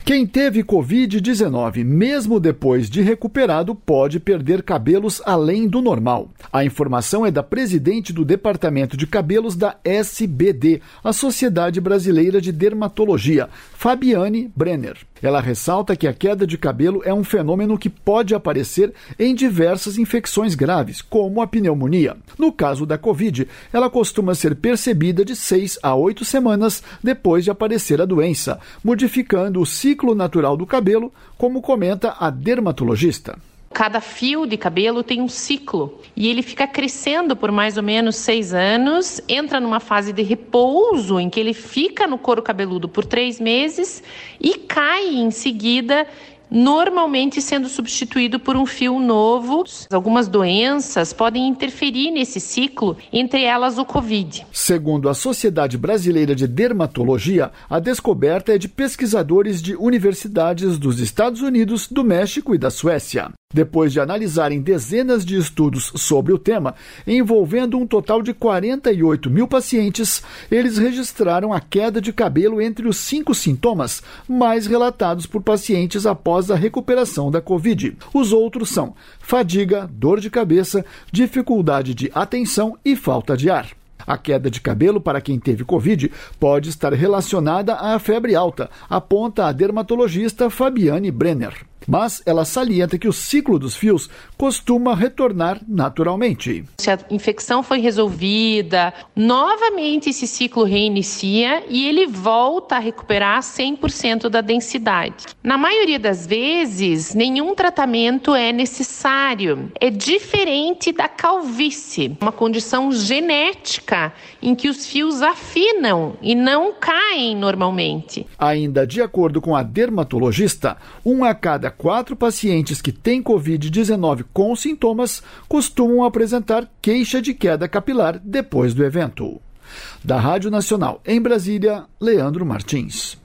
Quem teve Covid-19, mesmo depois de recuperado, pode perder cabelos além do normal. A informação é da presidente do Departamento de Cabelos da SBD, a Sociedade Brasileira de Dermatologia, Fabiane Brenner. Ela ressalta que a queda de cabelo é um fenômeno que pode aparecer em diversas infecções graves, como a pneumonia. No caso da Covid, ela costuma ser percebida de 6 a 8 semanas depois de aparecer a doença, modificando o ciclo natural do cabelo, como comenta a dermatologista. Cada fio de cabelo tem um ciclo e ele fica crescendo por mais ou menos 6 anos, entra numa fase de repouso em que ele fica no couro cabeludo por 3 meses e cai em seguida, normalmente sendo substituído por um fio novo. Algumas doenças podem interferir nesse ciclo, entre elas o Covid. Segundo a Sociedade Brasileira de Dermatologia, a descoberta é de pesquisadores de universidades dos Estados Unidos, do México e da Suécia. Depois de analisarem dezenas de estudos sobre o tema, envolvendo um total de 48 mil pacientes, eles registraram a queda de cabelo entre os 5 sintomas mais relatados por pacientes após a recuperação da Covid. Os outros são fadiga, dor de cabeça, dificuldade de atenção e falta de ar. A queda de cabelo para quem teve Covid pode estar relacionada à febre alta, aponta a dermatologista Fabiane Brenner. Mas ela salienta que o ciclo dos fios costuma retornar naturalmente. Se a infecção foi resolvida, novamente esse ciclo reinicia e ele volta a recuperar 100% da densidade. Na maioria das vezes, nenhum tratamento é necessário. É diferente da calvície, uma condição genética em que os fios afinam e não caem normalmente. Ainda de acordo com a dermatologista, 1 a cada 4 pacientes que têm Covid-19 com sintomas costumam apresentar queixa de queda capilar depois do evento. Da Rádio Nacional em Brasília, Leandro Martins.